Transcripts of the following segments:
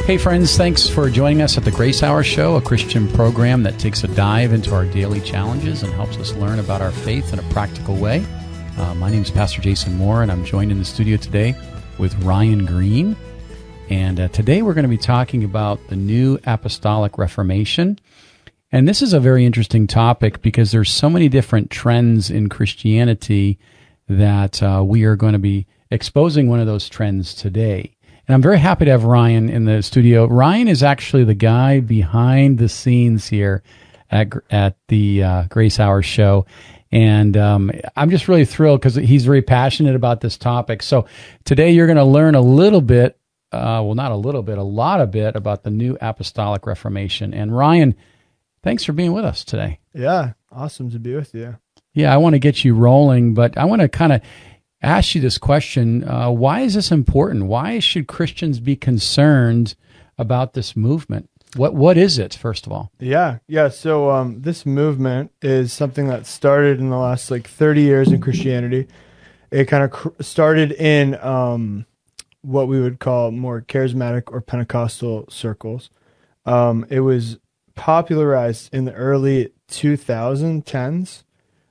Hey friends, thanks for joining us at the Grace Hour Show, a Christian program that takes a dive into our daily challenges and helps us learn about our faith in a practical way. My name is Pastor Jason Moore, and I'm joined in the studio today with Ryan Green. And today we're going to be talking about the New Apostolic Reformation. And this is a very interesting topic because there's so many different trends in Christianity that we are going to be exposing one of those trends today. And I'm very happy to have Ryan in the studio. Ryan is actually the guy behind the scenes here at the Grace Hour Show. And I'm just really thrilled because he's very passionate about this topic. So today you're going to learn a little bit, not a little bit, a lot of bit about the New Apostolic Reformation. And Ryan, thanks for being with us today. Yeah, awesome to be with you. Yeah, I want to get you rolling, but I want to kind of ask you this question. Why is this important? Why should Christians be concerned about this movement? What is it, first of all? Yeah. So this movement is something that started in the last 30 years in Christianity. It kind of started in what we would call more charismatic or Pentecostal circles. It was popularized in the early 2010s.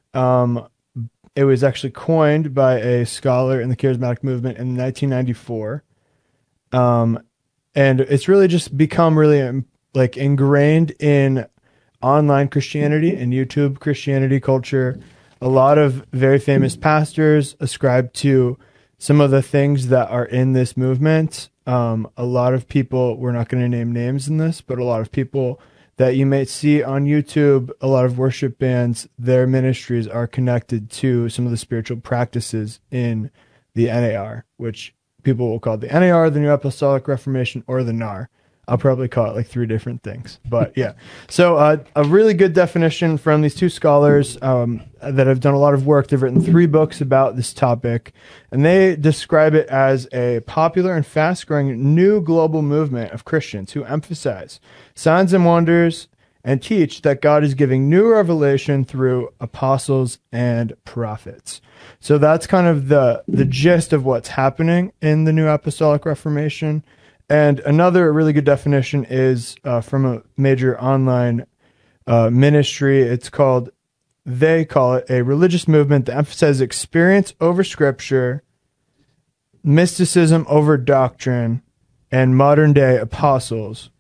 It was actually coined by a scholar in the charismatic movement in 1994. And it's really just become really ingrained in online Christianity and YouTube Christianity culture. A lot of very famous pastors ascribe to some of the things that are in this movement. A lot of people, we're not going to name names in this, but a lot of people that you may see on YouTube, a lot of worship bands, their ministries are connected to some of the spiritual practices in the NAR, which people will call the NAR, the New Apostolic Reformation, or the NAR. I'll probably call it 3 different things, but yeah. So a really good definition from these two scholars that have done a lot of work. They've written 3 books about this topic, and they describe it as a popular and fast-growing new global movement of Christians who emphasize signs and wonders and teach that God is giving new revelation through apostles and prophets. So that's kind of the gist of what's happening in the New Apostolic Reformation. And another really good definition is from a major online ministry. They call it a religious movement that emphasizes experience over scripture, mysticism over doctrine, and modern day apostles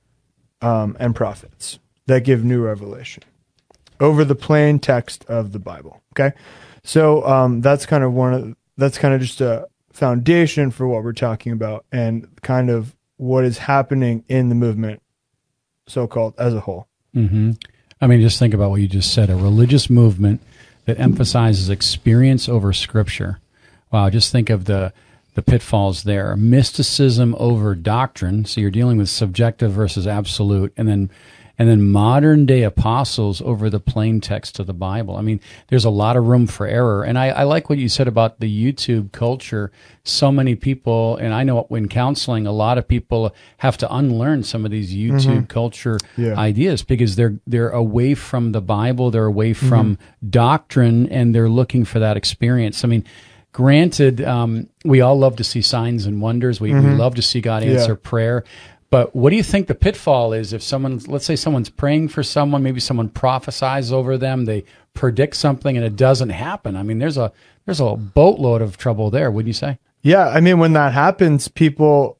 and prophets that give new revelation over the plain text of the Bible. Okay, so that's kind of just a foundation for what we're talking about and kind of what is happening in the movement, so-called, as a whole. Mm-hmm. I mean, just think about what you just said, a religious movement that emphasizes experience over scripture. Wow, just think of the pitfalls there. Mysticism over doctrine, so you're dealing with subjective versus absolute, and then modern day apostles over the plain text of the Bible. I mean, there's a lot of room for error. And I like what you said about the YouTube culture. So many people, and I know in counseling, a lot of people have to unlearn some of these YouTube culture ideas because they're away from the Bible, they're away from doctrine, and they're looking for that experience. I mean, granted, we all love to see signs and wonders. We love to see God answer prayer. But what do you think the pitfall is if let's say someone's praying for someone, maybe someone prophesies over them, they predict something and it doesn't happen? I mean, there's a boatload of trouble there, wouldn't you say? Yeah, I mean, when that happens, people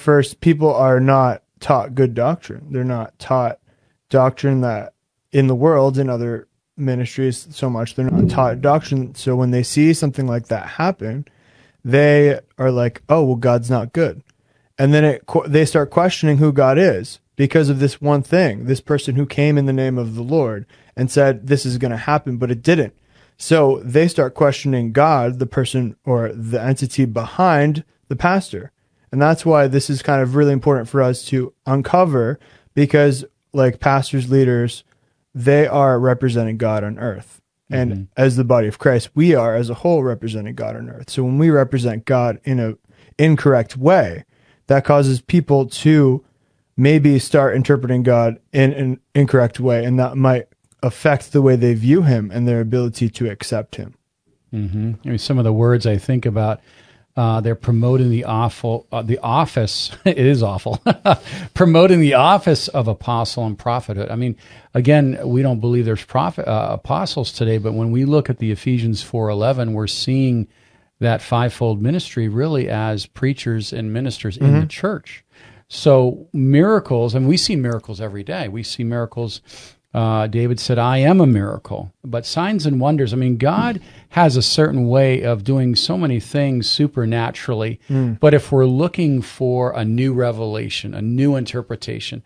are not taught good doctrine. They're not taught doctrine that in the world, in other ministries so much, they're not taught doctrine. So when they see something like that happen, they are like, oh, well, God's not good. And then they start questioning who God is because of this one thing, this person who came in the name of the Lord and said this is going to happen, but it didn't. So they start questioning God, the person or the entity behind the pastor. And that's why this is kind of really important for us to uncover, because pastors, leaders, they are representing God on earth. And as the body of Christ, we are as a whole representing God on earth. So when we represent God in an incorrect way, that causes people to maybe start interpreting God in an incorrect way, and that might affect the way they view him and their ability to accept him. I mean, some of the words I think about They're promoting the office. It is awful. Promoting the office of apostle and prophethood. I mean, again, we don't believe there's apostles today, but when we look at the Ephesians 4:11, we're seeing that fivefold ministry really as preachers and ministers in the church. So miracles, and we see miracles every day. We see miracles. David said, I am a miracle. But signs and wonders, I mean, God has a certain way of doing so many things supernaturally. But if we're looking for a new revelation, a new interpretation,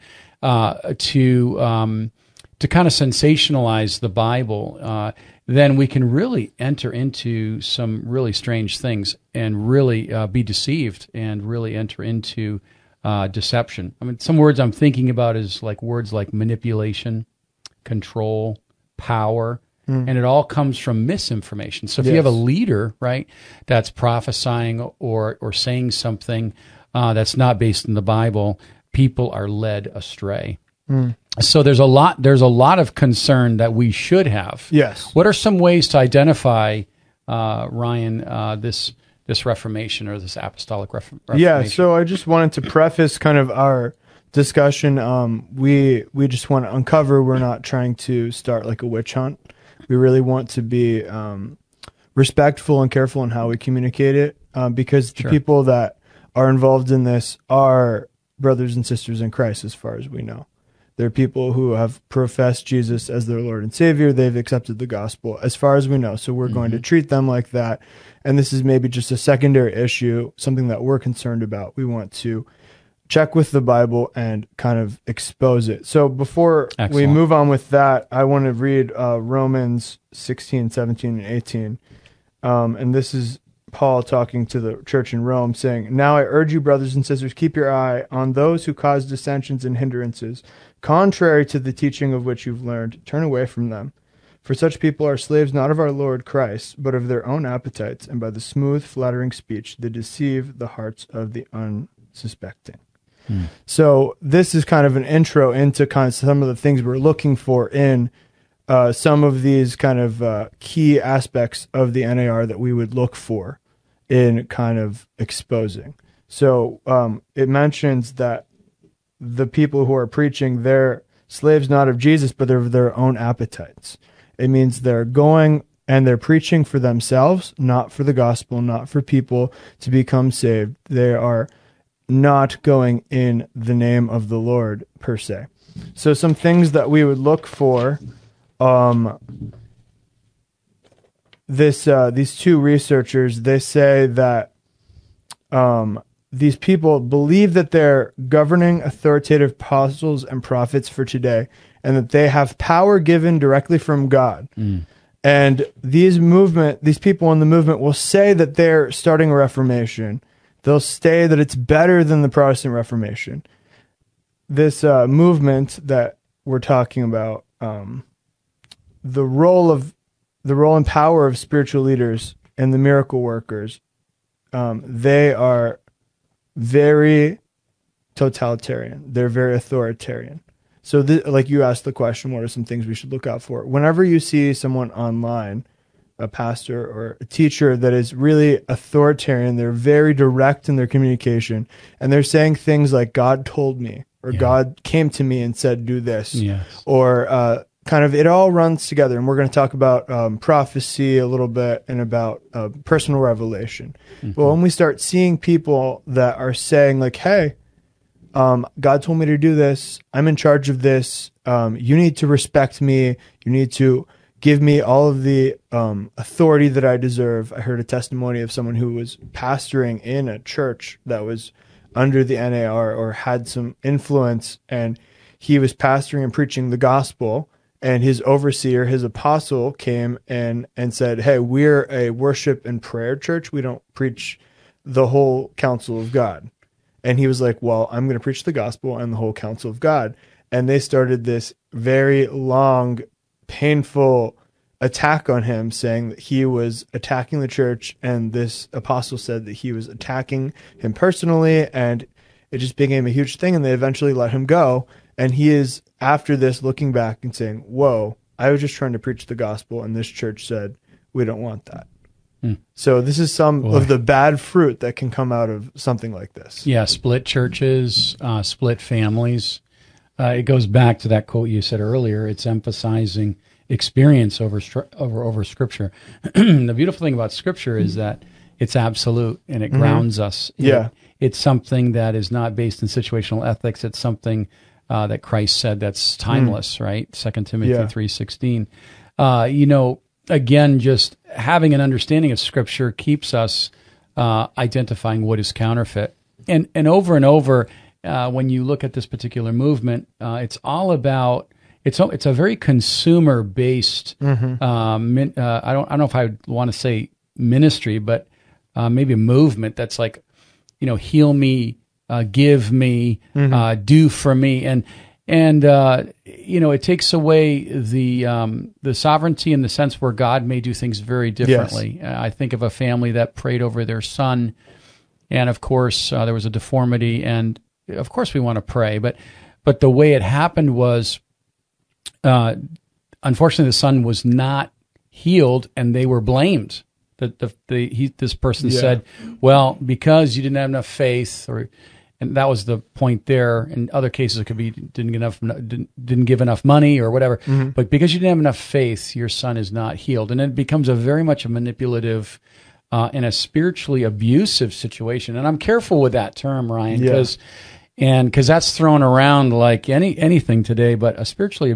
to kind of sensationalize the Bible, then we can really enter into some really strange things and really be deceived and really enter into deception. I mean, some words I'm thinking about is like words like manipulation, control, power, and it all comes from misinformation. So if you have a leader, right, that's prophesying or saying something that's not based in the Bible, people are led astray. So there's a lot of concern that we should have. Yes. What are some ways to identify, Ryan, this Reformation or this apostolic Reformation? Yeah. So I just wanted to preface kind of our discussion. We just want to uncover. We're not trying to start like a witch hunt. We really want to be respectful and careful in how we communicate it, because the people that are involved in this are brothers and sisters in Christ, as far as we know. They're people who have professed Jesus as their Lord and Savior. They've accepted the gospel, as far as we know. So we're going to treat them like that. And this is maybe just a secondary issue, something that we're concerned about. We want to check with the Bible and kind of expose it. So before we move on with that, I want to read Romans 16, 17, and 18. And this is Paul talking to the church in Rome, saying, Now I urge you, brothers and sisters, keep your eye on those who cause dissensions and hindrances, contrary to the teaching of which you've learned. Turn away from them. For such people are slaves not of our Lord Christ, but of their own appetites, and by the smooth, flattering speech they deceive the hearts of the unsuspecting. So this is kind of an intro into kind of some of the things we're looking for in some of these kind of key aspects of the NAR that we would look for in kind of exposing. So it mentions that the people who are preaching, they're slaves not of Jesus, but they're of their own appetites. It means they're going and they're preaching for themselves, not for the gospel, not for people to become saved. They are not going in the name of the Lord per se. So some things that we would look for, these two researchers, they say that these people believe that they're governing authoritative apostles and prophets for today, and that they have power given directly from God. And these people in the movement will say that they're starting a reformation. They'll say that it's better than the Protestant Reformation. This movement that we're talking about, the role and power of spiritual leaders and the miracle workers, they are very totalitarian. They're very authoritarian. So, like you asked the question, what are some things we should look out for? Whenever you see someone online, a pastor or a teacher that is really authoritarian, they're very direct in their communication, and they're saying things like, God told me, or God came to me and said, do this, or kind of it all runs together. And we're going to talk about prophecy a little bit and about personal revelation. But when we start seeing people that are saying like, hey, God told me to do this, I'm in charge of this, you need to respect me, you need to give me all of the authority that I deserve. I heard a testimony of someone who was pastoring in a church that was under the NAR or had some influence, and he was pastoring and preaching the gospel, and his overseer, his apostle, came and said, hey, we're a worship and prayer church. We don't preach the whole counsel of God. And he was like, well, I'm going to preach the gospel and the whole counsel of God. And they started this very long, painful attack on him, saying that he was attacking the church, and this apostle said that he was attacking him personally, and it just became a huge thing, and they eventually let him go. And he is, after this, looking back and saying, whoa, I was just trying to preach the gospel, and this church said, we don't want that. So this is some of the bad fruit that can come out of something like this. Yeah, split churches, split families. It goes back to that quote you said earlier. It's emphasizing experience over Scripture. The beautiful thing about Scripture is that it's absolute and it grounds us. It's something that is not based in situational ethics. It's something that Christ said that's timeless, right? 2 Timothy 3:16. Again, just having an understanding of Scripture keeps us identifying what is counterfeit. And over, when you look at this particular movement, it's all about it's a very consumer based. I don't know if I would want to say ministry, but maybe a movement that's like, heal me, give me, do for me, and it takes away the sovereignty in the sense where God may do things very differently. Yes. I think of a family that prayed over their son, and of course there was a deformity, and of course we want to pray, but the way it happened was, unfortunately, the son was not healed, and they were blamed. This person said, "Well, because you didn't have enough faith," and that was the point there. In other cases, it could be didn't give enough money or whatever. But because you didn't have enough faith, your son is not healed, and it becomes a very much a manipulative and a spiritually abusive situation. And I'm careful with that term, Ryan, because that's thrown around like anything today. But a spiritually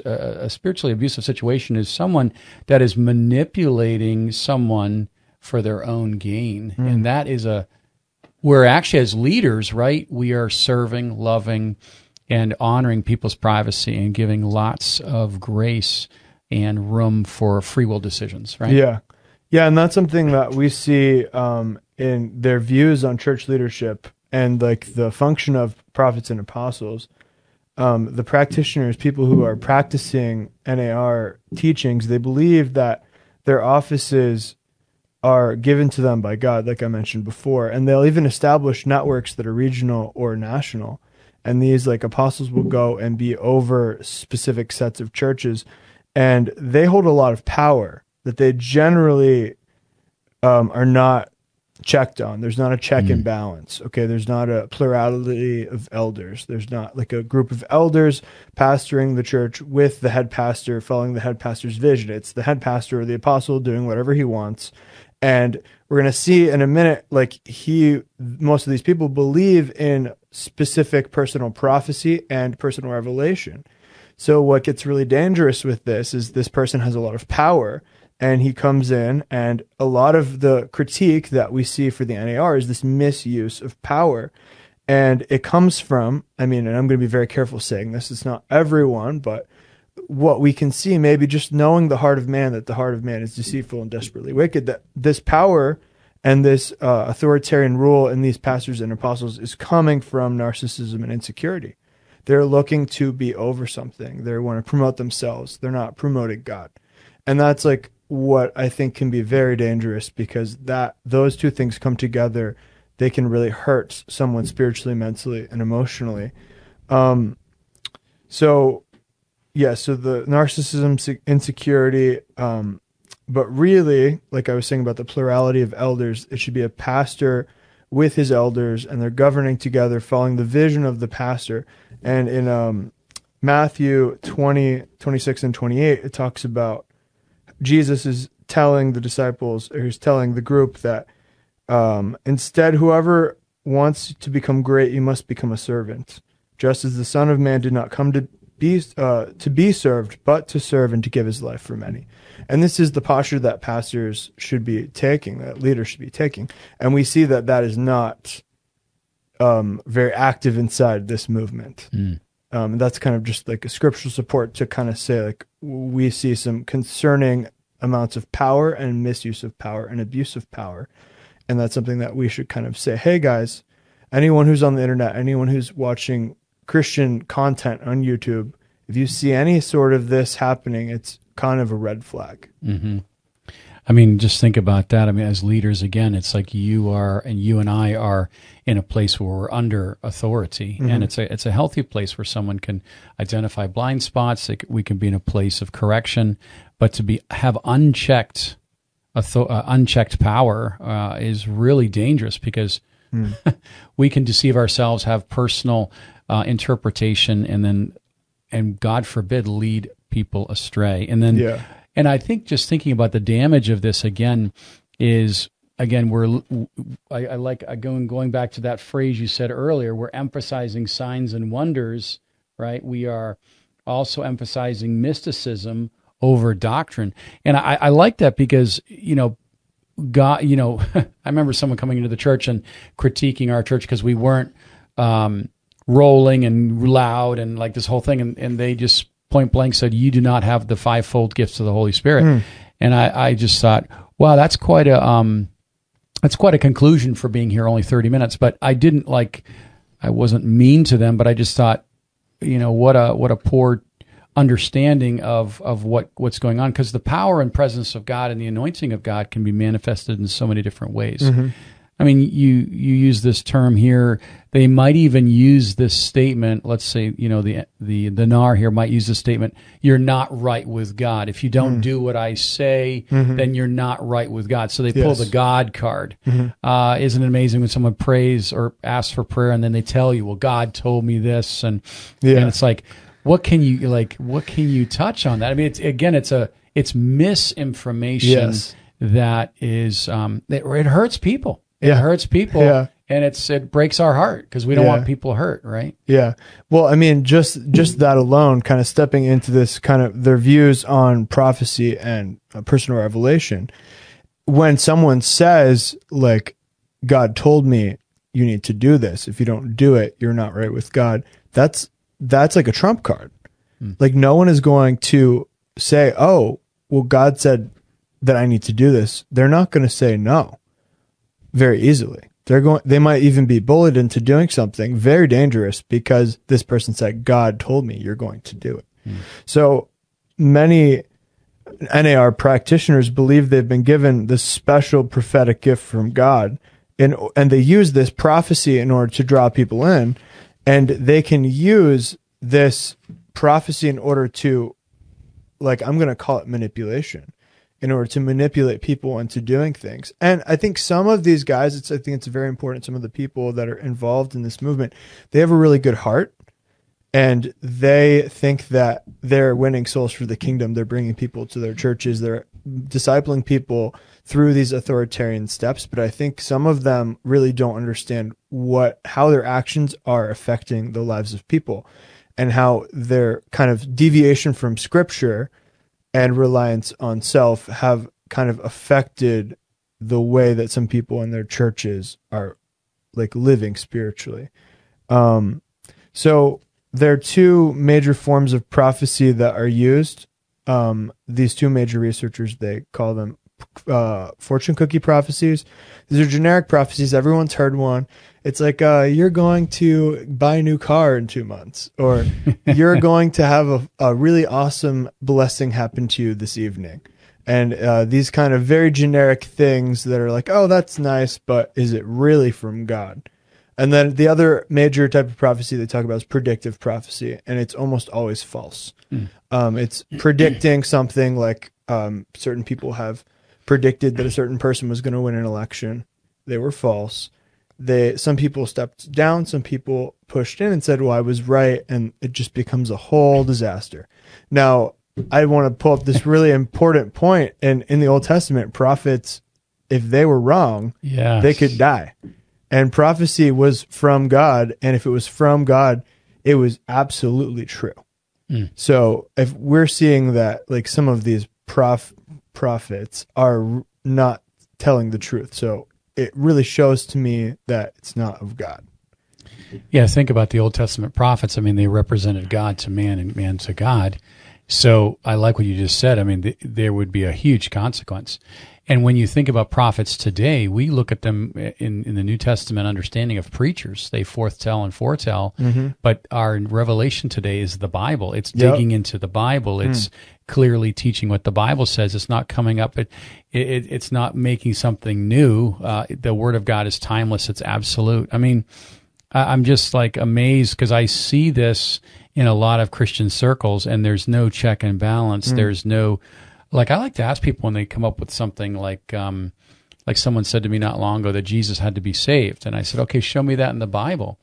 abusive situation is someone that is manipulating someone for their own gain, and that is we're actually, as leaders, right, we are serving, loving, and honoring people's privacy and giving lots of grace and room for free will decisions, right? Yeah, and that's something that we see in their views on church leadership and like the function of prophets and apostles. The practitioners, people who are practicing NAR teachings, they believe that their offices are given to them by God, like I mentioned before, and they'll even establish networks that are regional or national. And these like apostles will go and be over specific sets of churches, and they hold a lot of power that they generally are not checked on. There's not a check and balance. Okay, there's not a plurality of elders. There's not like a group of elders pastoring the church with the head pastor following the head pastor's vision. It's the head pastor or the apostle doing whatever he wants. And we're going to see in a minute, like most of these people believe in specific personal prophecy and personal revelation. So what gets really dangerous with this is this person has a lot of power, and he comes in, and a lot of the critique that we see for the NAR is this misuse of power. And it comes from, and I'm going to be very careful saying this, it's not everyone, but what we can see, maybe just knowing the heart of man, that the heart of man is deceitful and desperately wicked, that this power and this authoritarian rule in these pastors and apostles is coming from narcissism and insecurity. They're looking to be over something. They want to promote themselves. They're not promoting God. And that's like what I think can be very dangerous, because those two things come together. They can really hurt someone spiritually, mentally, and emotionally. So the narcissism, insecurity, but really, like I was saying about the plurality of elders, it should be a pastor with his elders, and they're governing together, following the vision of the pastor. And in Matthew 20:26 and 28, it talks about Jesus is telling the disciples, or he's telling the group that instead, whoever wants to become great, you must become a servant, just as the Son of Man did not come to be served, but to serve and to give his life for many. And this is the posture that pastors should be taking, that leaders should be taking. And we see that is not very active inside this movement. That's kind of just like a scriptural support to kind of say, like, we see some concerning amounts of power and misuse of power and abuse of power. And that's something that we should kind of say, hey guys, anyone who's on the internet, anyone who's watching Christian content on YouTube, if you see any sort of this happening, it's kind of a red flag. Just think about that. As leaders, again, it's like you and I are in a place where we're under authority, and it's a healthy place where someone can identify blind spots. We can be in a place of correction, but to have unchecked unchecked power is really dangerous, because we can deceive ourselves, have personal interpretation, and God forbid, lead people astray. And then, and I think just thinking about the damage of this again is, again, I like going back to that phrase you said earlier. We're emphasizing signs and wonders, right? We are also emphasizing mysticism over doctrine. And I like that because, God, I remember someone coming into the church and critiquing our church because we weren't rolling and loud and like this whole thing. And they just point blank said, you do not have the fivefold gifts of the Holy Spirit. And I just thought, wow, that's quite a conclusion for being here only 30 minutes. But I wasn't mean to them, but I just thought, what a poor understanding of what's going on, because the power and presence of God and the anointing of God can be manifested in so many different ways. Mm-hmm. I mean, you use this term here. They might even use this statement. Let's say, the NAR here might use this statement, you're not right with God. If you don't do what I say, then you're not right with God. So they pull the God card. Mm-hmm. Isn't it amazing when someone prays or asks for prayer and then they tell you, well, God told me this. And it's like, what can you touch on that? I mean, it's misinformation that is, it hurts people. It hurts people, and it breaks our heart because we don't want people hurt, right? Yeah. Well, I mean, just that alone, kind of stepping into this kind of their views on prophecy and personal revelation. When someone says, like, God told me you need to do this. If you don't do it, you're not right with God. That's like a trump card. Like, no one is going to say, oh, well, God said that I need to do this. They're not going to say no very easily. They might even be bullied into doing something very dangerous because this person said, God told me you're going to do it. So many NAR practitioners believe they've been given this special prophetic gift from God, and they use this prophecy in order to draw people in, and they can use this prophecy in order to, like, I'm going to call it manipulation, in order to manipulate people into doing things. And I think some of these guys, I think it's very important, some of the people that are involved in this movement, they have a really good heart, and they think that they're winning souls for the kingdom. They're bringing people to their churches. They're discipling people through these authoritarian steps. But I think some of them really don't understand how their actions are affecting the lives of people, and how their kind of deviation from Scripture and reliance on self have kind of affected the way that some people in their churches are, like, living spiritually. So there are two major forms of prophecy that are used. These two major researchers, they call them fortune cookie prophecies. These are generic prophecies. Everyone's heard one. It's like, you're going to buy a new car in 2 months, or you're going to have a really awesome blessing happen to you this evening. And these kind of very generic things that are like, oh, that's nice, but is it really from God? And then the other major type of prophecy they talk about is predictive prophecy, and it's almost always false. It's predicting something, like certain people have predicted that a certain person was going to win an election. They were false. Some people stepped down, some people pushed in and said, well, I was right, and it just becomes a whole disaster. Now, I want to pull up this really important point. And in the Old Testament, prophets, if they were wrong, they could die. And prophecy was from God, and if it was from God, it was absolutely true. So if we're seeing that, like, some of these prophets are not telling the truth, so it really shows to me that it's not of God. Yeah, think about the Old Testament prophets. I mean, they represented God to man and man to God. So I like what you just said. I mean, there would be a huge consequence. And when you think about prophets today, we look at them in the New Testament understanding of preachers. They forthtell and foretell, but our revelation today is the Bible. It's digging into the Bible. It's clearly teaching what the Bible says. It's not coming up. It's not making something new. The Word of God is timeless. It's absolute. I mean, I'm just like amazed because I see this in a lot of Christian circles, and there's no check and balance. There's no like I like to ask people when they come up with something like someone said to me not long ago that Jesus had to be saved, and I said, okay, show me that in the Bible.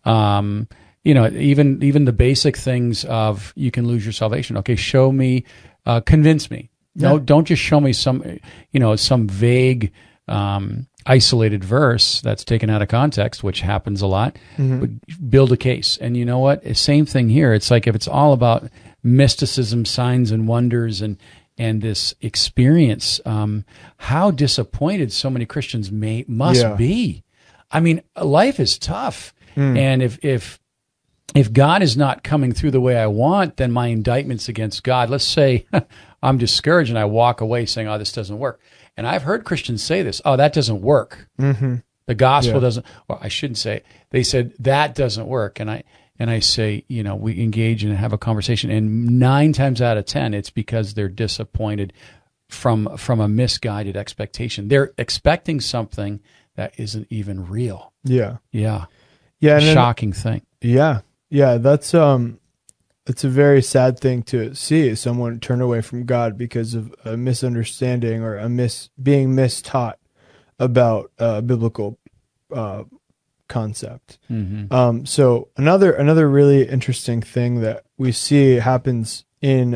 Even the basic things of you can lose your salvation. Okay, show me, convince me. Yeah. No, don't just show me some vague, isolated verse that's taken out of context, which happens a lot. But build a case. And you know what? Same thing here. It's like if it's all about mysticism, signs and wonders, and this experience, how disappointed so many Christians must be. I mean, life is tough, and if God is not coming through the way I want, then my indictments against God. Let's say I'm discouraged and I walk away saying, "Oh, this doesn't work." And I've heard Christians say this, "Oh, that doesn't work. The gospel doesn't." Well, I shouldn't say it. They said that doesn't work, and I say, we engage and have a conversation, and 9 times out of 10, it's because they're disappointed from a misguided expectation. They're expecting something that isn't even real. Yeah. Shocking thing. Yeah. That's it's a very sad thing to see someone turn away from God because of a misunderstanding or being mistaught about biblical concept. So another really interesting thing that we see happens in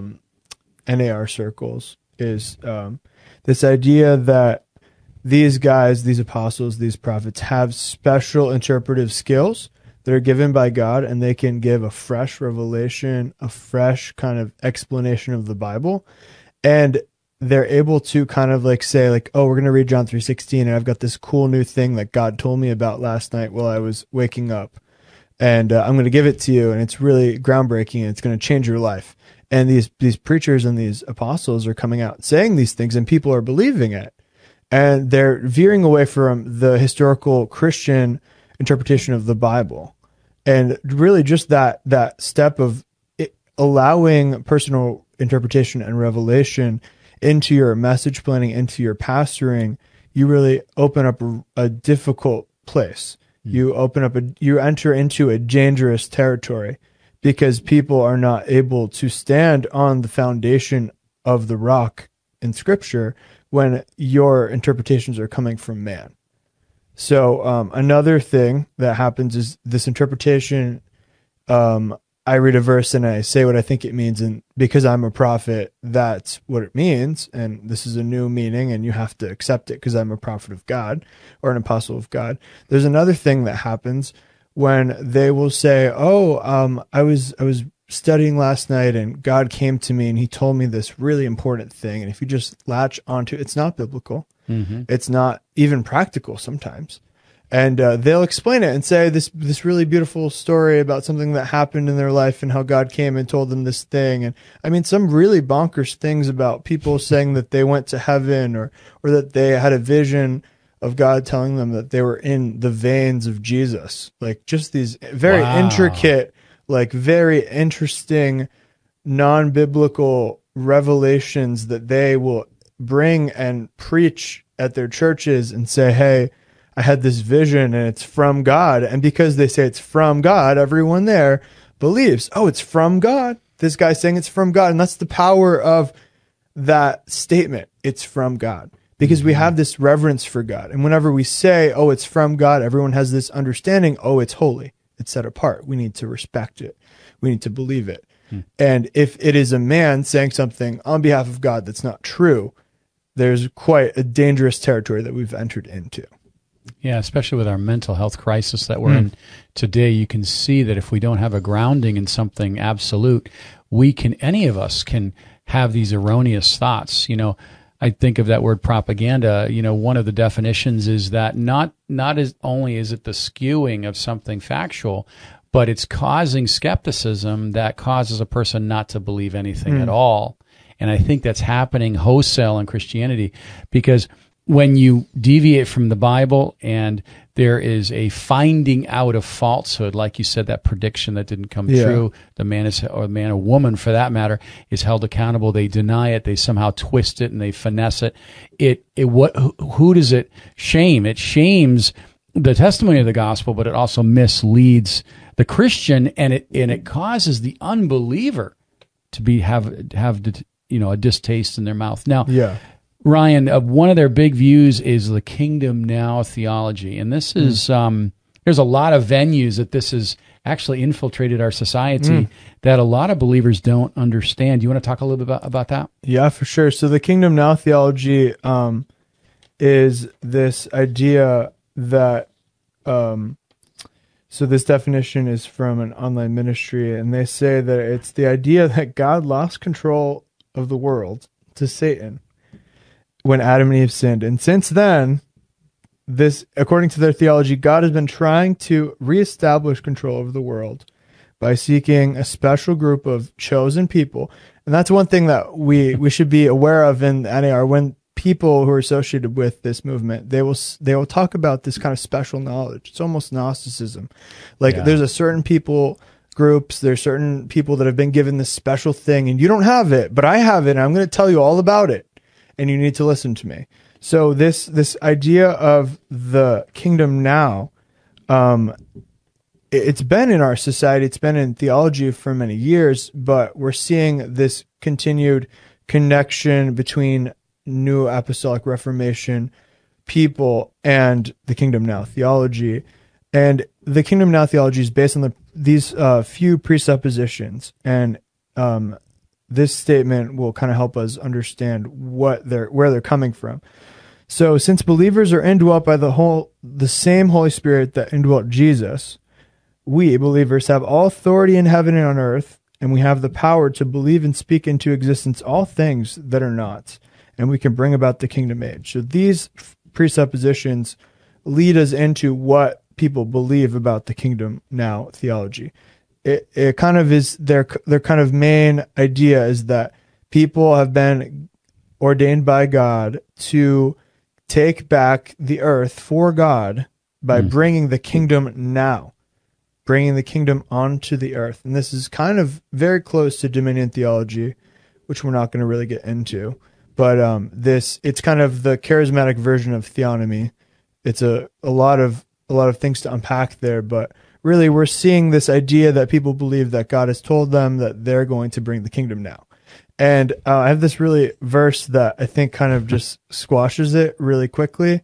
NAR circles is this idea that these guys, these apostles, these prophets have special interpretive skills that are given by God, and they can give a fresh revelation, a fresh kind of explanation of the Bible. And they're able to kind of like say like, oh, we're going to read John 3:16, and I've got this cool new thing that God told me about last night while I was waking up. And I'm going to give it to you, and it's really groundbreaking, and it's going to change your life. And these preachers and these apostles are coming out saying these things, and people are believing it. And they're veering away from the historical Christian interpretation of the Bible. And really just that step of allowing personal interpretation and revelation into your message planning, into your pastoring, you really open up a difficult place. You enter into a dangerous territory because people are not able to stand on the foundation of the rock in Scripture when your interpretations are coming from man. So another thing that happens is this interpretation. I read a verse and I say what I think it means, and because I'm a prophet, that's what it means, and this is a new meaning, and you have to accept it because I'm a prophet of God or an apostle of God. There's another thing that happens when they will say, "Oh, I was studying last night, and God came to me, and He told me this really important thing, and if you just latch onto it, it's not biblical, it's not even practical sometimes." And they'll explain it and say this really beautiful story about something that happened in their life and how God came and told them this thing. And I mean, some really bonkers things about people saying that they went to heaven or that they had a vision of God telling them that they were in the veins of Jesus. Like just these very intricate, like very interesting, non-biblical revelations that they will bring and preach at their churches and say, "Hey, I had this vision and it's from God." And because they say it's from God, everyone there believes, oh, it's from God. This guy's saying it's from God. And that's the power of that statement. It's from God. Because we have this reverence for God. And whenever we say, oh, it's from God, everyone has this understanding, oh, it's holy. It's set apart. We need to respect it. We need to believe it. And if it is a man saying something on behalf of God that's not true, there's quite a dangerous territory that we've entered into. Yeah, especially with our mental health crisis that we're in today, you can see that if we don't have a grounding in something absolute, any of us can have these erroneous thoughts. I think of that word propaganda. One of the definitions is that not as only is it the skewing of something factual, but it's causing skepticism that causes a person not to believe anything at all. And I think that's happening wholesale in Christianity because when you deviate from the Bible and there is a finding out of falsehood, like you said, that prediction that didn't come true, the man or woman for that matter is held accountable. They deny it. They somehow twist it and they finesse it. Who does it shame? It shames the testimony of the gospel, but it also misleads the Christian, and it causes the unbeliever to have a distaste in their mouth. Now, Yeah. Ryan, one of their big views is the kingdom now theology. And this is, there's a lot of venues that this has actually infiltrated our society that a lot of believers don't understand. Do you want to talk a little bit about that? Yeah, for sure. So the kingdom now theology is this idea that, so this definition is from an online ministry, and they say that it's the idea that God lost control of the world to Satan when Adam and Eve sinned. And since then, according to their theology, God has been trying to reestablish control over the world by seeking a special group of chosen people. And that's one thing that we should be aware of in NAR. When people who are associated with this movement, they will talk about this kind of special knowledge. It's almost Gnosticism. There's a certain groups, there's certain people that have been given this special thing, and you don't have it, but I have it, and I'm going to tell you all about it, and you need to listen to me. So this idea of the kingdom now, it's been in our society, it's been in theology for many years, but we're seeing this continued connection between New Apostolic Reformation people and the kingdom now theology. And the kingdom now theology is based on these few presuppositions, and this statement will kind of help us understand where they're coming from. So, since believers are indwelt by the same Holy Spirit that indwelt Jesus, we believers have all authority in heaven and on earth, and we have the power to believe and speak into existence all things that are not, and we can bring about the kingdom age. So these presuppositions lead us into what people believe about the kingdom now theology. It kind of is their kind of main idea is that people have been ordained by God to take back the earth for God by bringing the kingdom now, bringing the kingdom onto the earth. And this is kind of very close to dominion theology, which we're not going to really get into. But it's kind of the charismatic version of theonomy. It's a lot of things to unpack there, but really we're seeing this idea that people believe that God has told them that they're going to bring the kingdom now. And I have this really verse that I think kind of just squashes it really quickly.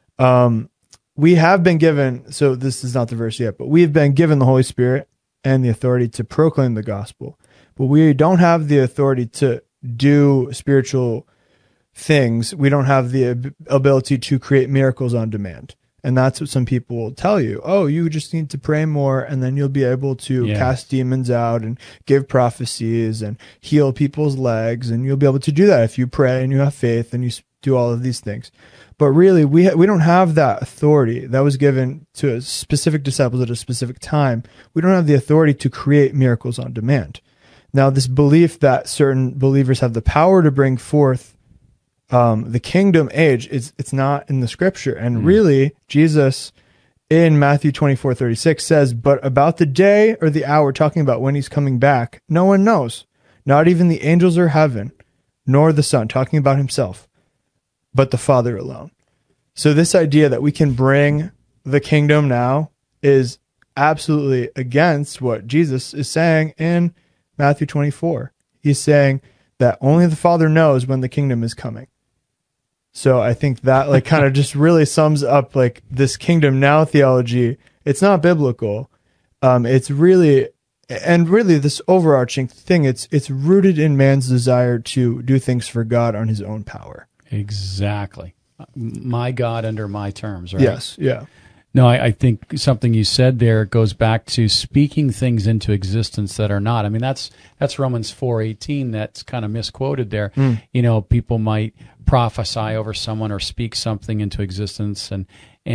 We have been given, so this is not the verse yet, but we've been given the Holy Spirit and the authority to proclaim the gospel, but we don't have the authority to do spiritual things. We don't have the ability to create miracles on demand. And that's what some people will tell you. Oh, you just need to pray more, and then you'll be able to cast demons out and give prophecies and heal people's legs. And you'll be able to do that if you pray and you have faith and you do all of these things. But really, we don't have that authority that was given to specific disciples at a specific time. We don't have the authority to create miracles on demand. Now, this belief that certain believers have the power to bring forth the kingdom age, it's not in the scripture. And really, Jesus in Matthew 24:36 says, but about the day or the hour, talking about when he's coming back, no one knows, not even the angels or heaven, nor the Son, talking about himself, but the Father alone. So this idea that we can bring the kingdom now is absolutely against what Jesus is saying in Matthew 24. He's saying that only the Father knows when the kingdom is coming. So I think that kind of just really sums up this kingdom now theology. It's not biblical. It's really this overarching thing. It's rooted in man's desire to do things for God on his own power. Exactly. My God under my terms, right? Yes. Yeah. No, I think something you said there goes back to speaking things into existence that are not. I mean, that's Romans 4:18. That's kind of misquoted there. People might prophesy over someone or speak something into existence, and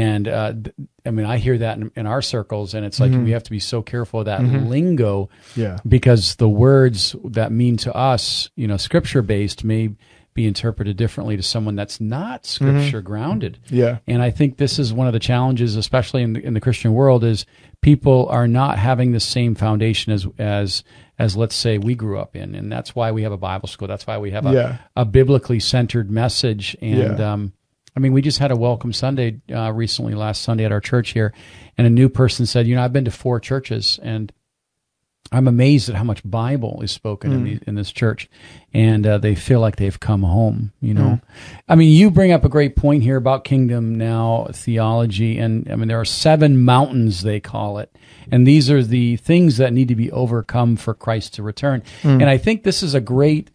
I mean, I hear that in our circles, and it's like we have to be so careful of that lingo, because the words that mean to us, scripture based, may be interpreted differently to someone that's not scripture grounded. Yeah. And I think this is one of the challenges, especially in the Christian world, is people are not having the same foundation as let's say we grew up in. And that's why we have a Bible school. That's why we have a biblically centered message. And I mean, we just had a Welcome Sunday recently, last Sunday at our church here, and a new person said, I've been to 4 churches, and I'm amazed at how much Bible is spoken in this church, and they feel like they've come home. I mean, you bring up a great point here about Kingdom Now theology, and I mean there are 7 mountains, they call it, and these are the things that need to be overcome for Christ to return. And I think this is a great,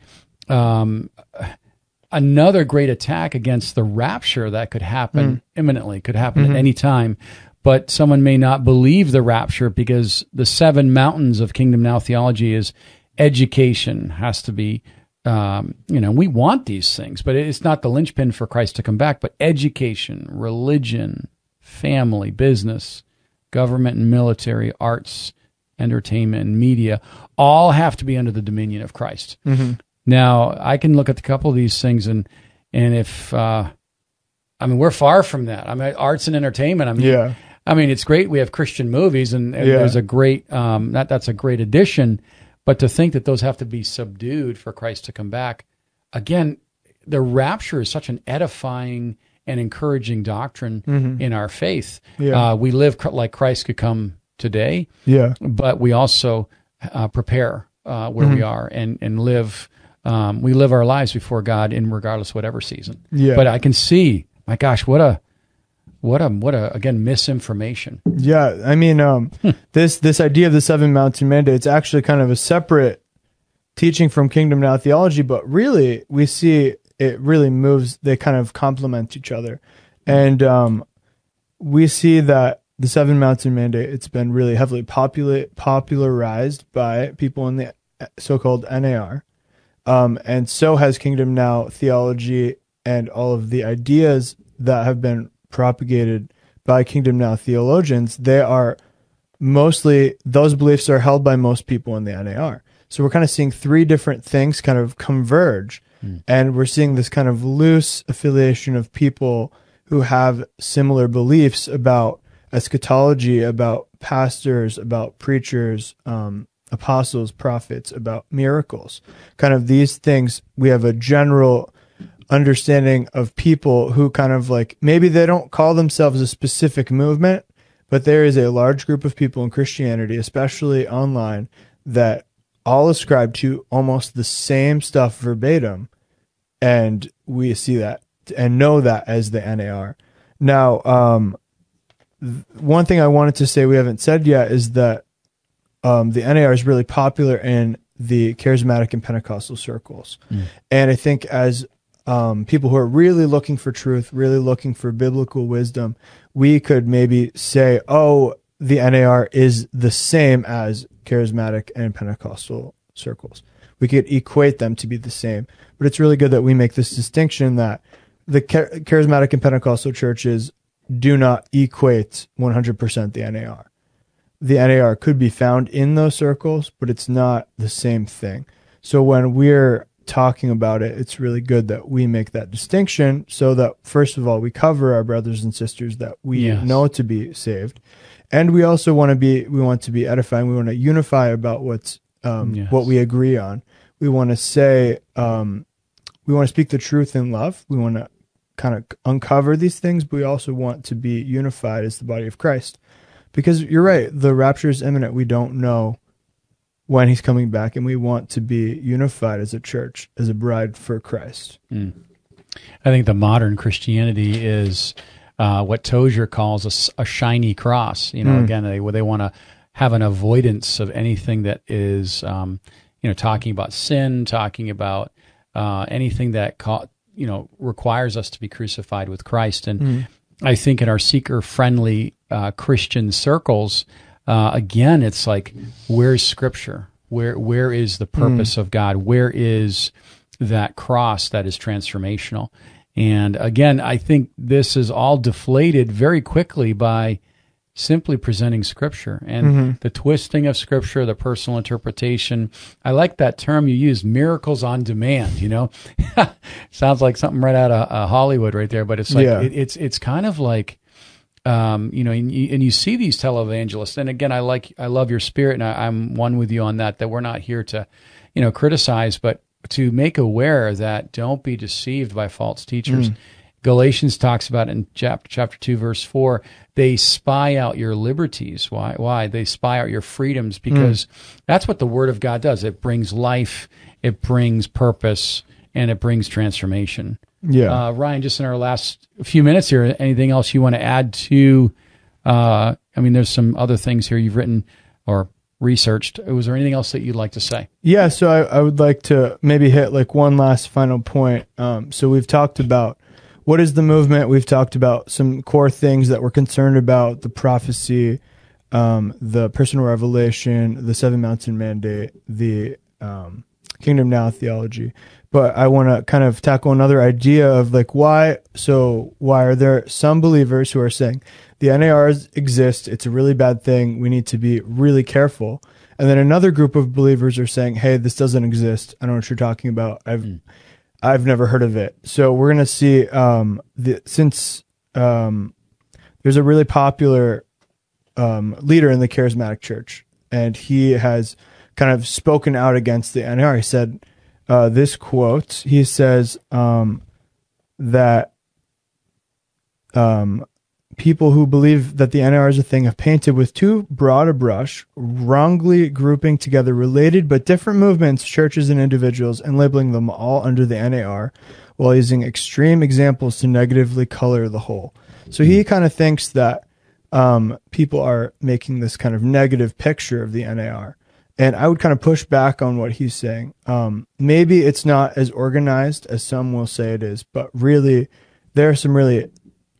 another great attack against the rapture that could happen imminently, could happen at any time. But someone may not believe the rapture because the 7 mountains of Kingdom Now theology is education has to be, we want these things, but it's not the linchpin for Christ to come back, but education, religion, family, business, government and military, arts, entertainment, and media all have to be under the dominion of Christ. Now, I can look at a couple of these things and if, we're far from that. I mean, arts and entertainment, I mean, it's great. We have Christian movies, and there's a great that's a great addition. But to think that those have to be subdued for Christ to come back, again, the rapture is such an edifying and encouraging doctrine in our faith. We live like Christ could come today, but we also prepare where we are and live. We live our lives before God in regardless of whatever season. But I can see, my gosh, what a again misinformation. I mean, this idea of the 7 mountain mandate, it's actually kind of a separate teaching from Kingdom Now theology, but really we see it really moves, they kind of complement each other. And we see that the 7 mountain mandate, it's been really heavily popularized by people in the so-called NAR. And so has Kingdom Now theology and all of the ideas that have been propagated by Kingdom Now theologians. They are mostly, those beliefs are held by most people in the NAR. So we're kind of seeing 3 different things kind of converge, and we're seeing this kind of loose affiliation of people who have similar beliefs about eschatology, about pastors, about preachers, apostles, prophets, about miracles. Kind of these things, we have a general understanding of people who kind of like, maybe they don't call themselves a specific movement, but there is a large group of people in Christianity, especially online, that all ascribe to almost the same stuff verbatim. And we see that and know that as the NAR. Now, one thing I wanted to say we haven't said yet is that the NAR is really popular in the charismatic and Pentecostal circles. And I think as people who are really looking for truth, really looking for biblical wisdom, we could maybe say, oh, the NAR is the same as charismatic and Pentecostal circles. We could equate them to be the same. But it's really good that we make this distinction that the charismatic and Pentecostal churches do not equate 100% the NAR. The NAR could be found in those circles, but it's not the same thing. So when we're talking about it, it's really good that we make that distinction so that, first of all, we cover our brothers and sisters that we know to be saved. And we also want to be edifying. We want to unify about what we agree on. We want to say, we want to speak the truth in love. We want to kind of uncover these things, but we also want to be unified as the body of Christ. Because you're right, the rapture is imminent. We don't know when he's coming back, and we want to be unified as a church, as a bride for Christ. I think the modern Christianity is what Tozer calls a shiny cross. Again, they want to have an avoidance of anything that is, talking about sin, talking about anything that requires us to be crucified with Christ. And I think in our seeker-friendly Christian circles, again, it's like, where's Scripture? Where is the purpose of God? Where is that cross that is transformational? And again, I think this is all deflated very quickly by simply presenting Scripture and the twisting of Scripture, the personal interpretation. I like that term you use, miracles on demand. Sounds like something right out of Hollywood right there, but it's like it's kind of like. And you see these televangelists, and again, I love your spirit, and I'm one with you on that we're not here to, criticize, but to make aware that don't be deceived by false teachers. Galatians talks about in chapter 2, verse 4, they spy out your liberties. Why? They spy out your freedoms, because that's what the Word of God does. It brings life, it brings purpose, and it brings transformation. Yeah. Ryan, just in our last few minutes here, anything else you want to add to, there's some other things here you've written or researched. Was there anything else that you'd like to say? Yeah, so I would like to maybe hit like one last final point. So we've talked about what is the movement. We've talked about some core things that we're concerned about: the prophecy, the personal revelation, the seven mountain mandate, the kingdom now theology. But I want to kind of tackle another idea of like why are there some believers who are saying the NARs exist, it's a really bad thing, we need to be really careful. And then another group of believers are saying, hey, this doesn't exist, I don't know what you're talking about, I've never heard of it. So we're going to see there's a really popular leader in the charismatic church, and he has kind of spoken out against the NAR. He said this quote, he says that people who believe that the NAR is a thing have painted with too broad a brush, wrongly grouping together related but different movements, churches, and individuals, and labeling them all under the NAR, while using extreme examples to negatively color the whole. So he kind of thinks that people are making this kind of negative picture of the NAR. And I would kind of push back on what he's saying. Maybe it's not as organized as some will say it is, but really, there are some really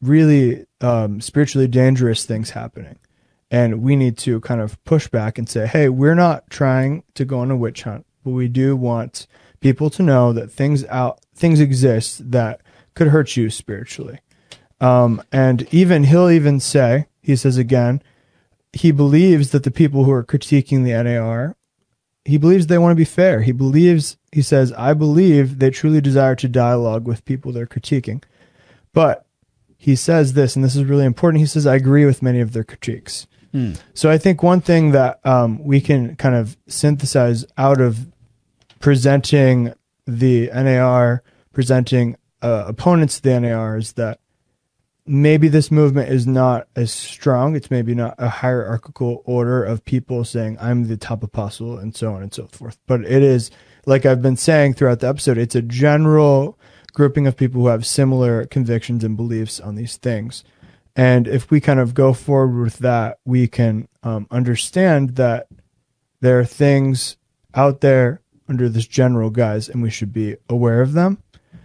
spiritually dangerous things happening. And we need to kind of push back and say, hey, we're not trying to go on a witch hunt, but we do want people to know that things exist that could hurt you spiritually. And he says again, he believes that the people who are critiquing the NAR, he believes they want to be fair. He says, I believe they truly desire to dialogue with people they're critiquing. But he says this, and this is really important. He says, I agree with many of their critiques. So I think one thing that we can kind of synthesize out of presenting the NAR, presenting opponents to the NAR, is that maybe this movement is not as strong. It's maybe not a hierarchical order of people saying, I'm the top apostle, and so on and so forth. But it is, like I've been saying throughout the episode, it's a general grouping of people who have similar convictions and beliefs on these things. And if we kind of go forward with that, we can understand that there are things out there under this general guise, and we should be aware of them.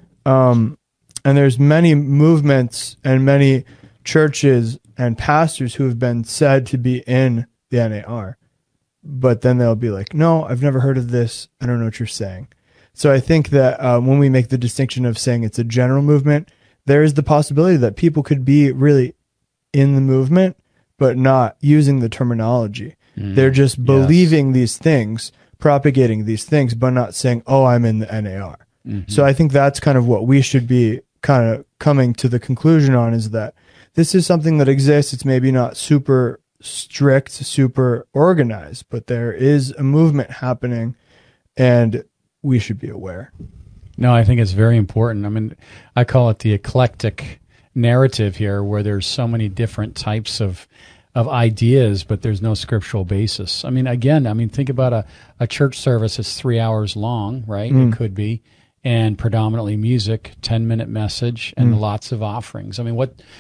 And there's many movements and many churches and pastors who have been said to be in the NAR, but then they'll be like, no, I've never heard of this, I don't know what you're saying. So I think that when we make the distinction of saying it's a general movement, there is the possibility that people could be really in the movement, but not using the terminology. They're just believing these things, propagating these things, but not saying, oh, I'm in the NAR. So I think that's kind of what we should be kind of coming to the conclusion on, is that this is something that exists. It's maybe not super strict, super organized, but there is a movement happening, and we should be aware. No, I think it's very important. I mean, I call it the eclectic narrative here, where there's so many different types of ideas, but there's no scriptural basis. I mean, again, think about a church service that's 3 hours long, right? It could be, and predominantly music, 10-minute message, and lots of offerings. I mean,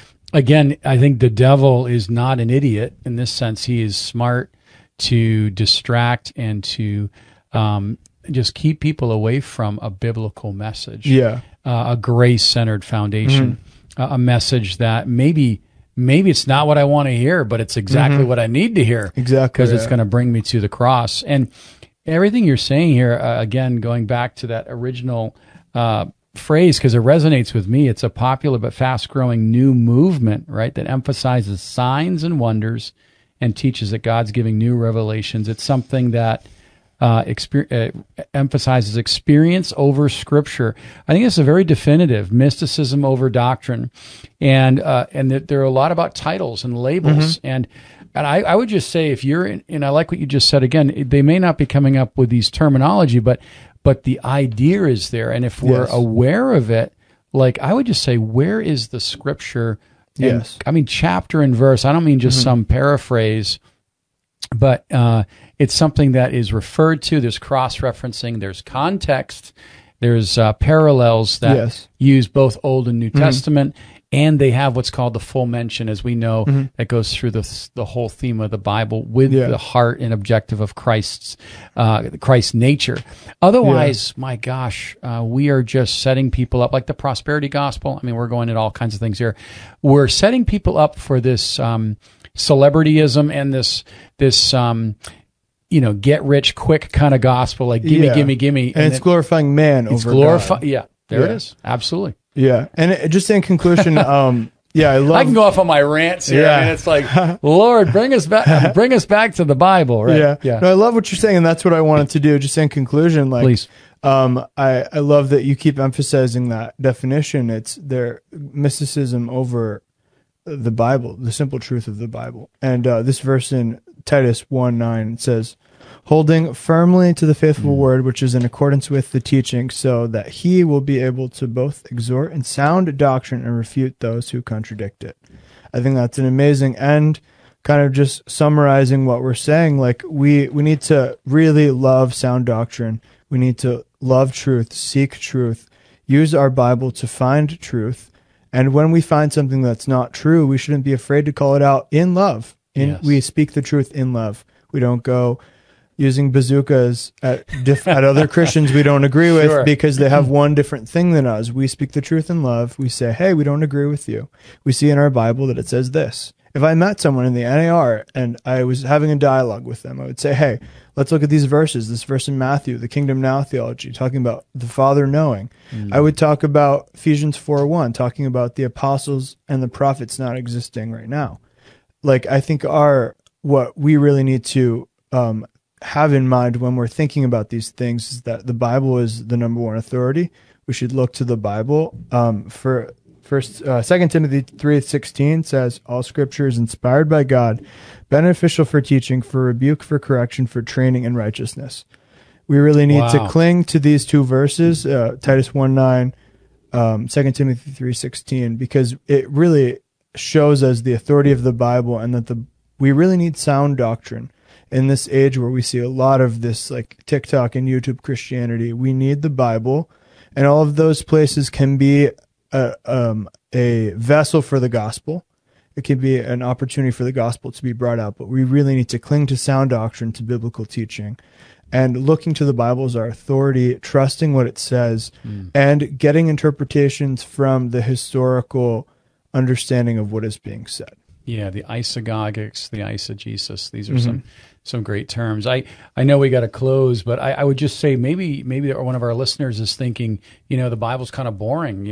I think the devil is not an idiot in this sense. He is smart to distract and to just keep people away from a biblical message, a grace-centered foundation, a message that maybe it's not what I want to hear, but it's exactly what I need to hear. Exactly. Because it's going to bring me to the cross. And everything you're saying here, again, going back to that original phrase, because it resonates with me, it's a popular but fast-growing new movement, right, that emphasizes signs and wonders and teaches that God's giving new revelations. It's something that emphasizes experience over Scripture. I think it's a very definitive mysticism over doctrine, and there are a lot about titles and labels. And I would just say, if you're in, and I like what you just said again, they may not be coming up with these terminology, but the idea is there, and if we're aware of it, like, I would just say, where is the scripture? And, Yes. I mean, chapter and verse. I don't mean just some paraphrase, but it's something that is referred to. There's cross-referencing. There's context. There's parallels that Yes. use both Old and New Testament, and they have what's called the full mention, as we know, that goes through the whole theme of the Bible with the heart and objective of Christ's nature. Otherwise, my gosh, we are just setting people up, like the prosperity gospel. I mean, we're going into all kinds of things here. We're setting people up for this celebrityism and this get rich quick kind of gospel, like gimme. And it's glorifying man over God. Yeah, there it is. Absolutely. Yeah. And just in conclusion, I love... I can go off on my rants here. Yeah. I mean, it's like, Lord, bring us back to the Bible, right? Yeah. No, I love what you're saying, and that's what I wanted to do. Just in conclusion, like, Please. I love that you keep emphasizing that definition. It's their mysticism over the Bible, the simple truth of the Bible. And this verse in Titus 1:9 says, holding firmly to the faithful word, which is in accordance with the teaching, so that he will be able to both exhort in sound doctrine and refute those who contradict it. I think that's an amazing end, kind of just summarizing what we're saying. Like, we need to really love sound doctrine. We need to love truth, seek truth, use our Bible to find truth. And when we find something that's not true, we shouldn't be afraid to call it out in love. We speak the truth in love. We don't go using bazookas at other Christians we don't agree with because they have one different thing than us. We speak the truth in love. We say, hey, we don't agree with you. We see in our Bible that it says this. If I met someone in the NAR and I was having a dialogue with them, I would say, hey, let's look at these verses. This verse in Matthew, the Kingdom Now theology, talking about the Father knowing. I would talk about Ephesians 4:1, talking about the apostles and the prophets not existing right now. Like, I think what we really need to have in mind when we're thinking about these things is that the Bible is the number one authority. We should look to the Bible. For 2 Timothy 3:16 says, all scripture is inspired by God, beneficial for teaching, for rebuke, for correction, for training in righteousness. We really need to cling to these two verses, Titus 1:9, 2 Timothy 3:16, because it really shows us the authority of the Bible, and that we really need sound doctrine. In this age where we see a lot of this, like TikTok and YouTube Christianity, we need the Bible, and all of those places can be a vessel for the gospel. It can be an opportunity for the gospel to be brought out, but we really need to cling to sound doctrine, to biblical teaching, and looking to the Bible as our authority, trusting what it says, and getting interpretations from the historical understanding of what is being said. Yeah, the isagogics, the eisegesis. These are some great terms. I know we got to close, but I would just say maybe one of our listeners is thinking, the Bible's kind of boring.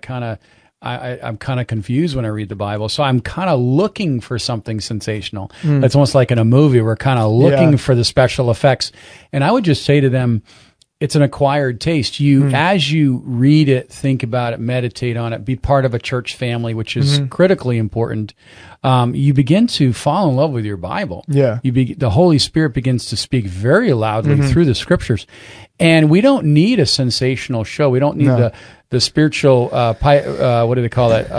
I'm kind of confused when I read the Bible, so I'm kind of looking for something sensational. It's almost like in a movie, we're kind of looking for the special effects. And I would just say to them, it's an acquired taste. As you read it, think about it, meditate on it, be part of a church family, which is critically important. You begin to fall in love with your Bible. Yeah. The Holy Spirit begins to speak very loudly through the scriptures. And we don't need a sensational show. We don't need the spiritual, what do they call that?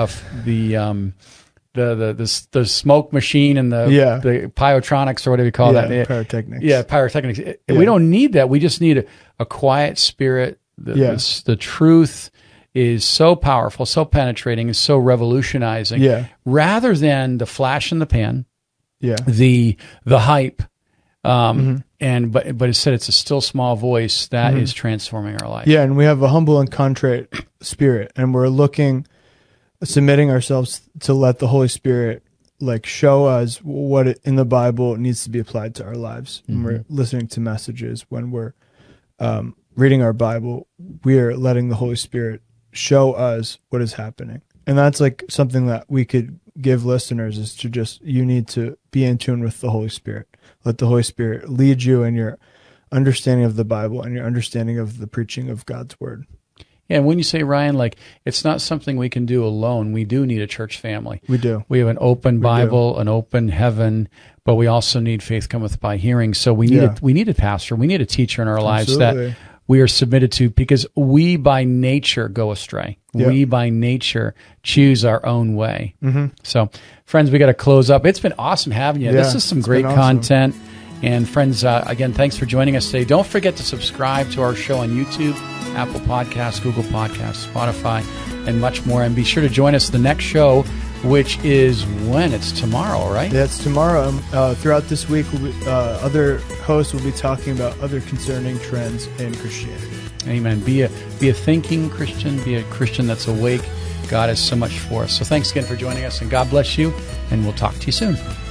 The smoke machine and the pyrotronics, or whatever you call that. Pyrotechnics. Yeah, pyrotechnics. We don't need that. We just need a quiet spirit. The truth is so powerful, so penetrating, and so revolutionizing. Rather than the flash in the pan, the hype, but instead it's a still small voice that is transforming our life. Yeah, and we have a humble and contrite spirit, and we're submitting ourselves to let the Holy Spirit show us what in the Bible needs to be applied to our lives. When we're listening to messages, when we're reading our Bible, we are letting the Holy Spirit show us what is happening. And that's something that we could give listeners, is to you need to be in tune with the Holy Spirit. Let the Holy Spirit lead you in your understanding of the Bible and your understanding of the preaching of God's word. Yeah, and when you say, Ryan, it's not something we can do alone. We do need a church family. We do. We have an open Bible, an open heaven, but we also need faith cometh by hearing. So we need a pastor. We need a teacher in our lives that we are submitted to, because we by nature go astray. Yep. We by nature choose our own way. Mm-hmm. So, friends, we got to close up. It's been awesome having you. Yeah, this is some it's great been awesome. content. And friends, again, thanks for joining us today. Don't forget to subscribe to our show on YouTube, Apple Podcasts, Google Podcasts, Spotify, and much more. And be sure to join us the next show, which is when? It's tomorrow, right? Yeah, it's tomorrow. Throughout this week, other hosts will be talking about other concerning trends in Christianity. Amen. Be a thinking Christian. Be a Christian that's awake. God has so much for us. So thanks again for joining us, and God bless you, and we'll talk to you soon.